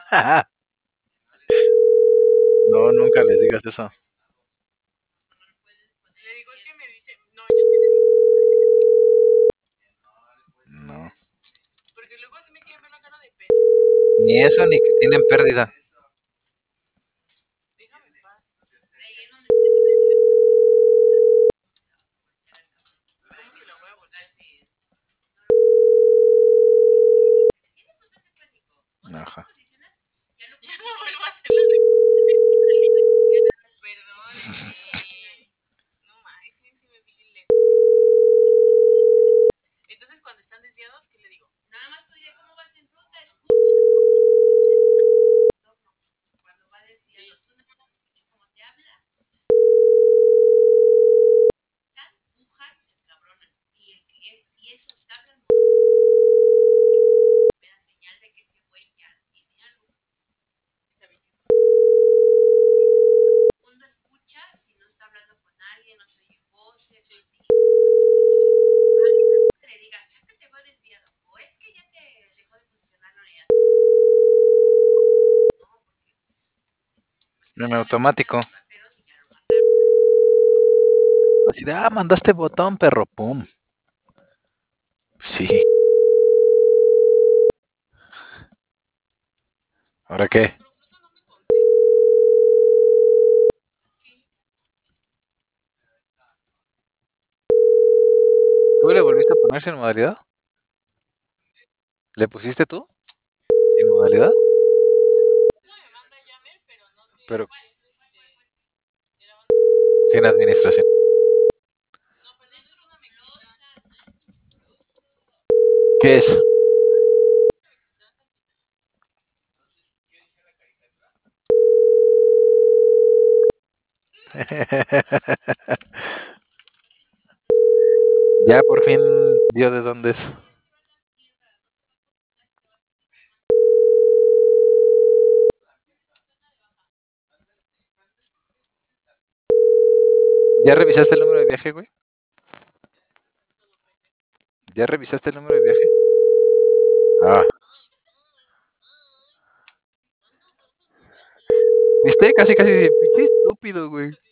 No, nunca les digas eso. Le digo, es que me dice, no, yo sí le digo. No. Porque luego así me quieren ver la cara de pendejo. Ni eso, ni que tienen pérdida. Déjame en paz. ¿Cómo que la voy a volver? Ajá. Ya no vuelvo a hacer las de Perdón. No mames, sí me vi lejos. Entonces cuando están desviados, ¿qué le digo? Nada más tú dile cómo vas en ruta, escucha. Cuando va desviado, tú nada más escucha cómo te habla. Tan pujan, se encabronan. Y esos te hablan, me da señal de que ese güey ya tiene algo. Está bien. Uno escucha si no está hablando con alguien, no se oye voces, sí. Así. Que le digas, ya se te va desviado, o es que ya te dejó de funcionar la unidad. No, porque En automático. Así de, mandaste botón, perro, pum. Sí. ¿Ahora qué? ¿Tú le volviste a poner sin modalidad? ¿Le pusiste tú? ¿Sin modalidad? Pero sin administración. ¿Qué es? Ya por fin dio de dónde es. ¿Ya revisaste el número de viaje, güey? ¿Ya revisaste el número de viaje? Ah. ¿Viste? Casi, pinche estúpido, güey.